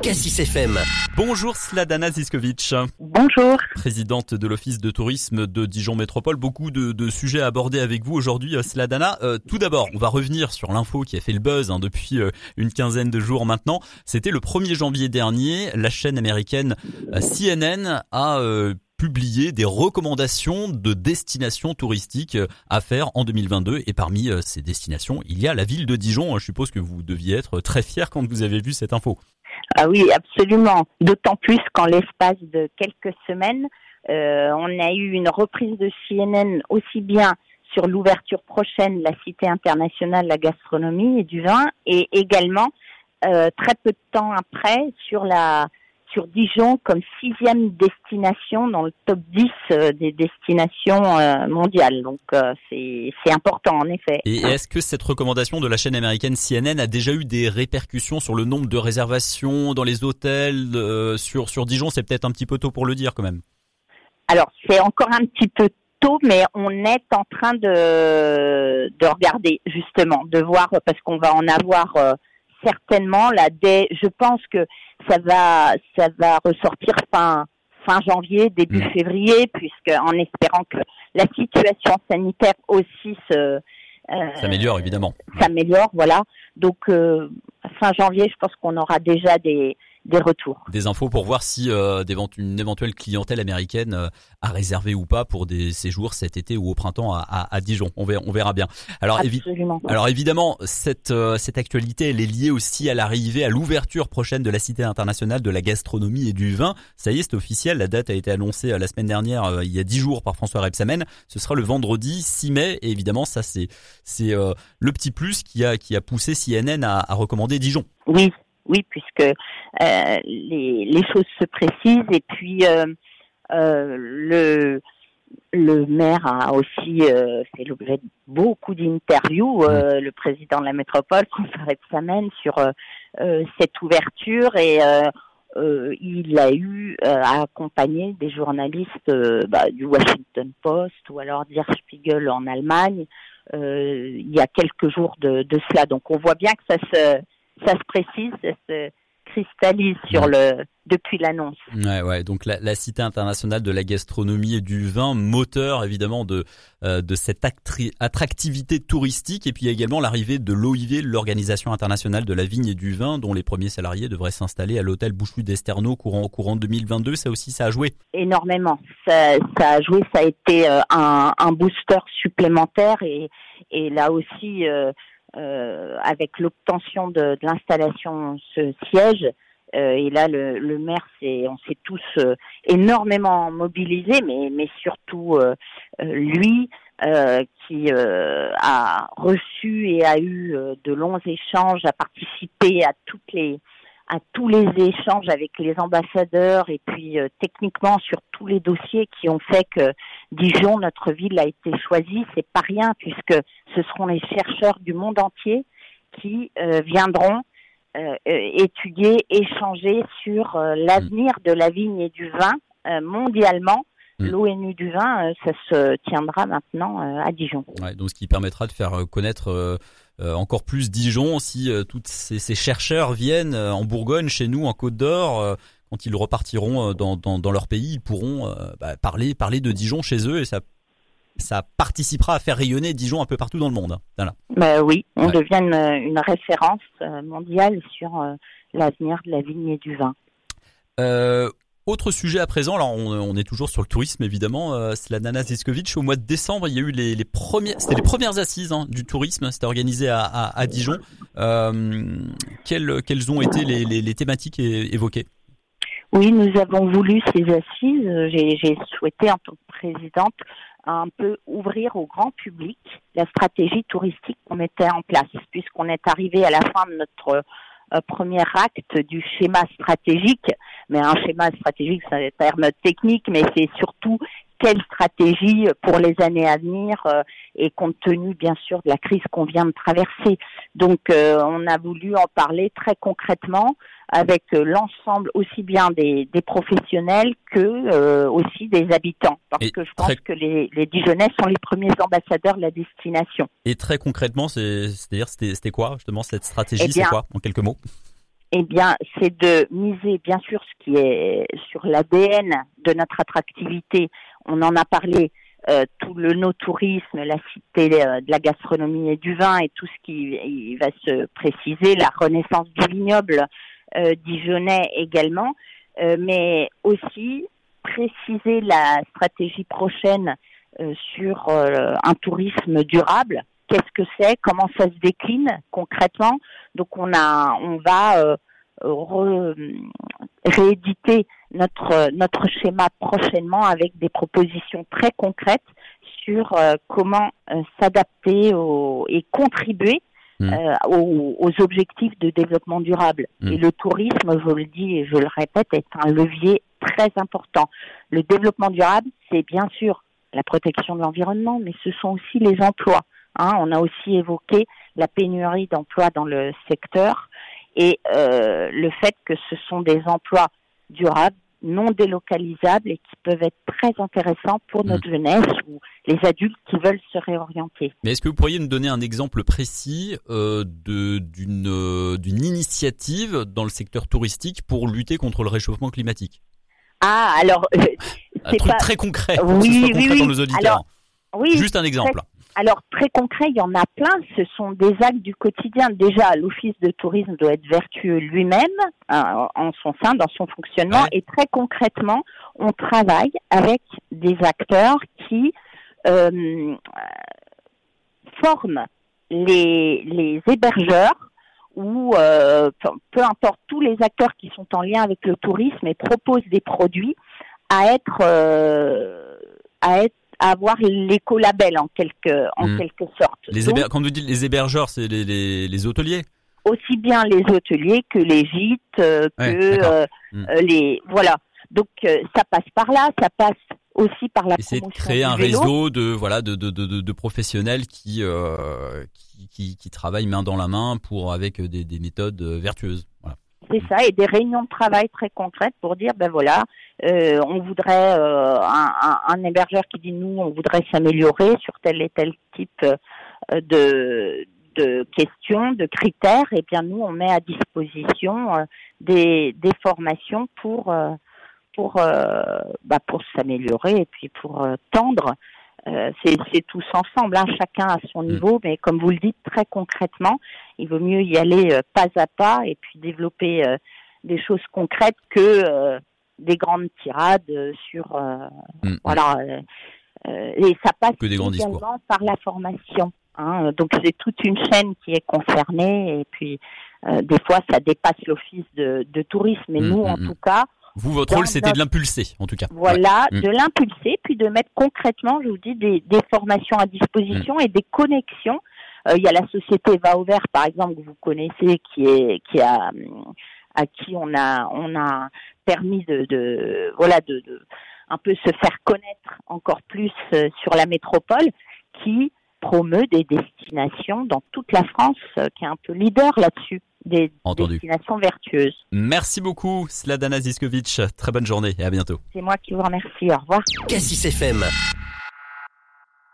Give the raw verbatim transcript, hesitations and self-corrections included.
Cassis F M. Bonjour Sladana Ziskovic. Bonjour. Présidente de l'Office de tourisme de Dijon Métropole. Beaucoup de, de sujets à aborder avec vous aujourd'hui, Sladana. Euh, tout d'abord, on va revenir sur l'info qui a fait le buzz hein, depuis euh, une quinzaine de jours maintenant. C'était le premier janvier dernier. La chaîne américaine euh, C N N a euh, publié des recommandations de destinations touristiques à faire en deux mille vingt-deux. Et parmi euh, ces destinations, il y a la ville de Dijon. Je suppose que vous deviez être très fiers quand vous avez vu cette info. Ah oui, absolument. D'autant plus qu'en l'espace de quelques semaines, euh, on a eu une reprise de C N N aussi bien sur l'ouverture prochaine de la Cité internationale de la gastronomie et du vin, et également euh, très peu de temps après sur la sur Dijon comme sixième destination dans le top dix euh, des destinations euh, mondiales. Donc euh, c'est c'est important en effet. Et est-ce que cette recommandation de la chaîne américaine C N N a déjà eu des répercussions sur le nombre de réservations dans les hôtels euh, sur sur Dijon? C'est peut-être un petit peu tôt pour le dire quand même. Alors c'est encore un petit peu tôt, mais on est en train de de regarder justement, de voir parce qu'on va en avoir euh, certainement là dès. Je pense que ça va ça va ressortir fin fin janvier, début mmh. février, puisque en espérant que la situation sanitaire aussi se euh, s'améliore évidemment. S'améliore, voilà. Donc euh, fin janvier, je pense qu'on aura déjà des des retours. Des infos pour voir si euh, une éventuelle clientèle américaine euh, a réservé ou pas pour des séjours cet été ou au printemps à, à, à Dijon. On verra, on verra bien. Alors, Absolument. évi- alors évidemment, cette, euh, cette actualité, elle est liée aussi à l'arrivée, à l'ouverture prochaine de la Cité internationale de la gastronomie et du vin. Ça y est, c'est officiel. La date a été annoncée euh, la semaine dernière, euh, il y a dix jours par François Rebsamen. Ce sera le vendredi six mai. Et évidemment, ça c'est, c'est euh, le petit plus qui a, qui a poussé C N N à, à recommander Dijon. Oui. Oui, puisque euh, les, les choses se précisent et puis euh, euh, le le maire a aussi euh, fait l'objet de beaucoup d'interviews, euh, le président de la métropole, François Rebsamen, sur euh, cette ouverture et euh, euh, il a eu euh, à accompagner des journalistes euh, bah, du Washington Post ou alors Der Spiegel en Allemagne euh, il y a quelques jours de, de cela. Donc on voit bien que ça se ça se précise, ça se cristallise sur le depuis l'annonce. Ouais, ouais. Donc la, la Cité internationale de la gastronomie et du vin, moteur évidemment de euh, de cette actri- attractivité touristique, et puis également l'arrivée de l'O I V, l'Organisation internationale de la vigne et du vin, dont les premiers salariés devraient s'installer à l'hôtel Bouchelu d'Esterno courant courant deux mille vingt-deux. Ça aussi, ça a joué. Énormément. Ça, ça a joué. Ça a été euh, un, un booster supplémentaire et et là aussi. Euh, Euh, avec l'obtention de, de l'installation ce siège euh, et là le, le maire s'est, on s'est tous euh, énormément mobilisés, mais mais surtout euh, lui euh, qui euh, a reçu et a eu euh, de longs échanges, a participé à toutes les à tous les échanges avec les ambassadeurs et puis euh, techniquement sur tous les dossiers qui ont fait que Dijon, notre ville, a été choisie. C'est pas rien puisque ce seront les chercheurs du monde entier qui euh, viendront euh, étudier, échanger sur euh, l'avenir de la vigne et du vin euh, mondialement. Mmh. L'ONU du vin, euh, ça se tiendra maintenant euh, à Dijon. Ouais, donc ce qui permettra de faire connaître euh, euh, encore plus Dijon si euh, tous ces, ces chercheurs viennent euh, en Bourgogne, chez nous, en Côte d'Or. Euh, quand ils repartiront euh, dans, dans, dans leur pays, ils pourront euh, bah, parler, parler de Dijon chez eux et ça, ça participera à faire rayonner Dijon un peu partout dans le monde. Voilà. Bah oui, on ouais. devient une, une référence mondiale sur euh, l'avenir de la vigne et du vin. Euh, Autre sujet à présent, alors on, on est toujours sur le tourisme évidemment, euh, Sladana Ziskovic. Au mois de décembre, il y a eu les, les premières, c'était les premières assises hein, du tourisme, c'était organisé à, à, à Dijon. Euh, quelles, quelles ont été les, les, les thématiques é, évoquées? Oui, nous avons voulu ces assises. J'ai, j'ai souhaité en tant que présidente un peu ouvrir au grand public la stratégie touristique qu'on mettait en place, puisqu'on est arrivé à la fin de notre Euh, premier acte du schéma stratégique, mais un schéma stratégique, c'est un terme technique, mais c'est surtout quelle stratégie pour les années à venir euh, et compte tenu bien sûr de la crise qu'on vient de traverser. Donc euh, on a voulu en parler très concrètement avec euh, l'ensemble aussi bien des, des professionnels que euh, aussi des habitants, parce et que je pense très... que les, les Dijonnais sont les premiers ambassadeurs de la destination. Et très concrètement, c'est, c'est-à-dire c'était, c'était quoi justement cette stratégie? Eh bien, c'est quoi en quelques mots? eh bien, c'est de miser, bien sûr, ce qui est sur l'A D N de notre attractivité. On en a parlé, euh, tout le no-tourisme, la cité euh, de la gastronomie et du vin et tout ce qui il va se préciser, la renaissance du vignoble euh, dijonnais également, euh, mais aussi préciser la stratégie prochaine euh, sur euh, un tourisme durable. Qu'est-ce que c'est? Comment ça se décline concrètement? Donc on a, on va euh, re, rééditer notre notre schéma prochainement avec des propositions très concrètes sur euh, comment euh, s'adapter au, et contribuer mmh. euh, aux, aux objectifs de développement durable. Mmh. Et le tourisme, je le dis et je le répète, est un levier très important. Le développement durable, c'est bien sûr la protection de l'environnement, mais ce sont aussi les emplois. Hein, on a aussi évoqué la pénurie d'emplois dans le secteur et euh, le fait que ce sont des emplois durables, non délocalisables et qui peuvent être très intéressants pour notre mmh. jeunesse ou les adultes qui veulent se réorienter. Mais est-ce que vous pourriez nous donner un exemple précis euh, de, d'une, euh, d'une initiative dans le secteur touristique pour lutter contre le réchauffement climatique? Ah, alors... Euh, un c'est truc pas... très concret, pour oui, que ce soit oui, concret oui. dans nos auditeurs. Alors, oui, juste un exemple. Très... Alors, très concret, il y en a plein. Ce sont des actes du quotidien. Déjà, l'Office de tourisme doit être vertueux lui-même, hein, en son sein, dans son fonctionnement. Ouais. Et très concrètement, on travaille avec des acteurs qui euh, forment les, les hébergeurs ou euh, peu importe, tous les acteurs qui sont en lien avec le tourisme et proposent des produits à être, euh, à être à avoir l'écolabel en quelque en mmh. quelque sorte. Les héber- quand vous dites les hébergeurs, c'est les, les, les hôteliers? Aussi bien les hôteliers que les gîtes, euh, ouais, que euh, mmh. euh, les voilà. Donc euh, ça passe par là, ça passe aussi par la Essayer promotion de créer un vélo. réseau de voilà de de de, de professionnels qui, euh, qui qui qui travaillent main dans la main pour avec des des méthodes vertueuses. Voilà. C'est ça, et des réunions de travail très concrètes pour dire, ben voilà, euh, on voudrait euh, un, un, un hébergeur qui dit nous, on voudrait s'améliorer sur tel et tel type euh, de de questions, de critères, et bien nous, on met à disposition euh, des des formations pour euh, pour euh, bah, pour s'améliorer et puis pour euh, tendre. Euh, c'est, c'est tous ensemble, hein, chacun à son niveau, mais comme vous le dites très concrètement, il vaut mieux y aller euh, pas à pas et puis développer euh, des choses concrètes que euh, des grandes tirades euh, sur euh, mmh. voilà euh, euh, et ça passe que des grands également discours. par la formation. Hein, donc c'est toute une chaîne qui est concernée et puis euh, des fois ça dépasse l'office de, de tourisme, mais mmh, nous mmh. en tout cas. Vous, votre rôle, c'était notre... de l'impulser, en tout cas. Voilà, ouais. de mmh. l'impulser, puis de mettre concrètement, je vous dis, des, des formations à disposition mmh. et des connexions. Euh, il y a la société Va au Vert, par exemple, que vous connaissez, qui est, qui a, à qui on a, on a permis de, de voilà, de, de un peu se faire connaître encore plus euh, sur la métropole, qui promeut des destinations dans toute la France, euh, qui est un peu leader là-dessus. Des Entendu. Destinations vertueuses. Merci beaucoup, Sladana Ziskovic. Très bonne journée et à bientôt. C'est moi qui vous remercie. Au revoir. Cassis F M.